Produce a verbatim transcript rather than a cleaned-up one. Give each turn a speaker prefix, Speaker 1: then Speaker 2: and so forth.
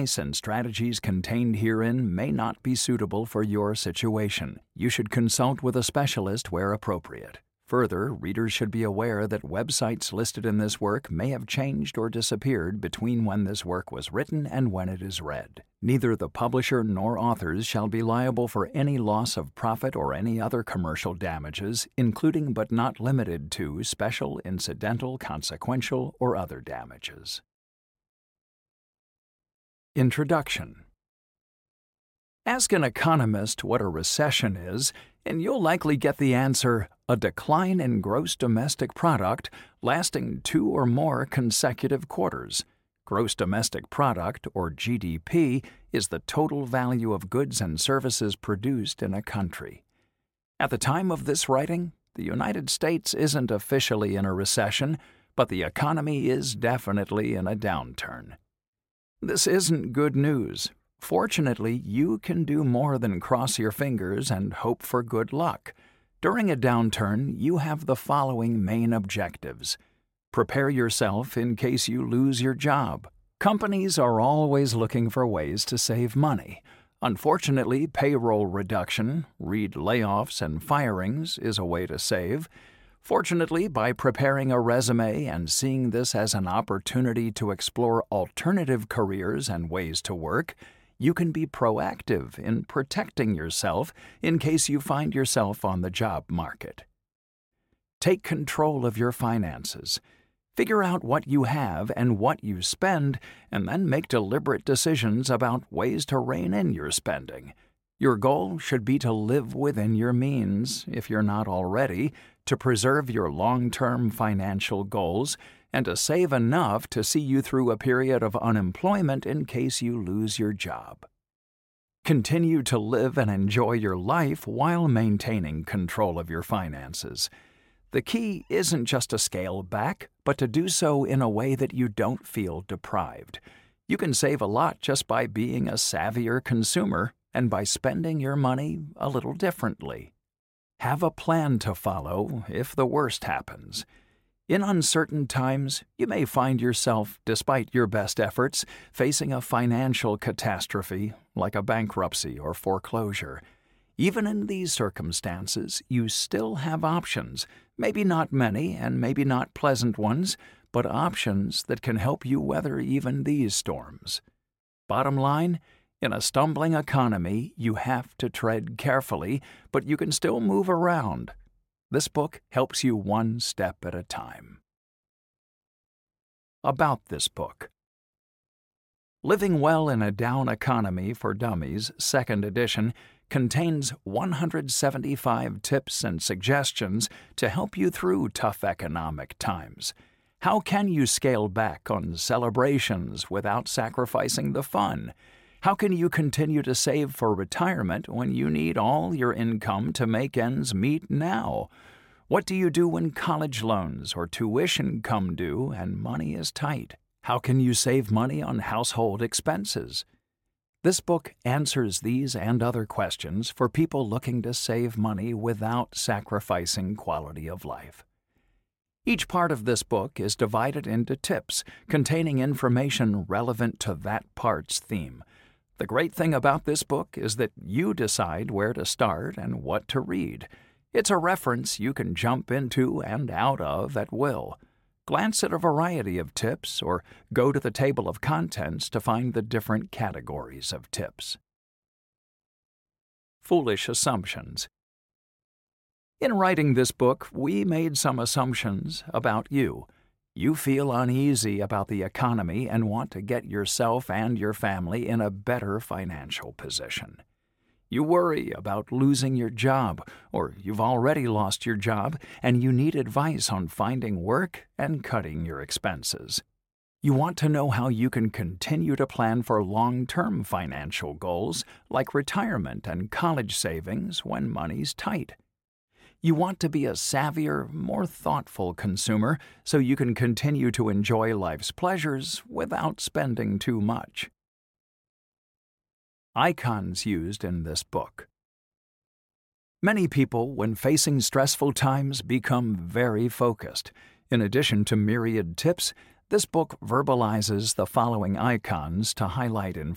Speaker 1: and strategies contained herein may not be suitable for your situation. You should consult with a specialist where appropriate. Further, readers should be aware that websites listed in this work may have changed or disappeared between when this work was written and when it is read. Neither the publisher nor authors shall be liable for any loss of profit or any other commercial damages, including but not limited to special, incidental, consequential, or other damages. Introduction. Ask an economist what a recession is, and you'll likely get the answer, a decline in gross domestic product lasting two or more consecutive quarters. Gross domestic product, or G D P, is the total value of goods and services produced in a country. At the time of this writing, the United States isn't officially in a recession, but the economy is definitely in a downturn. This isn't good news. Fortunately, you can do more than cross your fingers and hope for good luck. During a downturn, you have the following main objectives. Prepare yourself in case you lose your job. Companies are always looking for ways to save money. Unfortunately, payroll reduction, read layoffs and firings, is a way to save. Fortunately, by preparing a resume and seeing this as an opportunity to explore alternative careers and ways to work, you can be proactive in protecting yourself in case you find yourself on the job market. Take control of your finances. Figure out what you have and what you spend, and then make deliberate decisions about ways to rein in your spending. Your goal should be to live within your means, if you're not already, to preserve your long-term financial goals, and to save enough to see you through a period of unemployment in case you lose your job. Continue to live and enjoy your life while maintaining control of your finances. The key isn't just to scale back, but to do so in a way that you don't feel deprived. You can save a lot just by being a savvier consumer and by spending your money a little differently. Have a plan to follow if the worst happens. In uncertain times, you may find yourself, despite your best efforts, facing a financial catastrophe like a bankruptcy or foreclosure. Even in these circumstances, you still have options, maybe not many and maybe not pleasant ones, but options that can help you weather even these storms. Bottom line, in a stumbling economy, you have to tread carefully, but you can still move around. This book helps you one step at a time. About this book. Living Well in a Down Economy for Dummies, second edition, contains one hundred seventy-five tips and suggestions to help you through tough economic times. How can you scale back on celebrations without sacrificing the fun? How can you continue to save for retirement when you need all your income to make ends meet now? What do you do when college loans or tuition come due and money is tight? How can you save money on household expenses? This book answers these and other questions for people looking to save money without sacrificing quality of life. Each part of this book is divided into tips containing information relevant to that part's theme. The great thing about this book is that you decide where to start and what to read. It's a reference you can jump into and out of at will. Glance at a variety of tips or go to the table of contents to find the different categories of tips. Foolish assumptions. In writing this book, we made some assumptions about you. You feel uneasy about the economy and want to get yourself and your family in a better financial position. You worry about losing your job, or you've already lost your job and you need advice on finding work and cutting your expenses. You want to know how you can continue to plan for long-term financial goals like retirement and college savings when money's tight. You want to be a savvier, more thoughtful consumer so you can continue to enjoy life's pleasures without spending too much. Icons used in this book. Many people, when facing stressful times, become very focused. In addition to myriad tips, this book verbalizes the following icons to highlight information.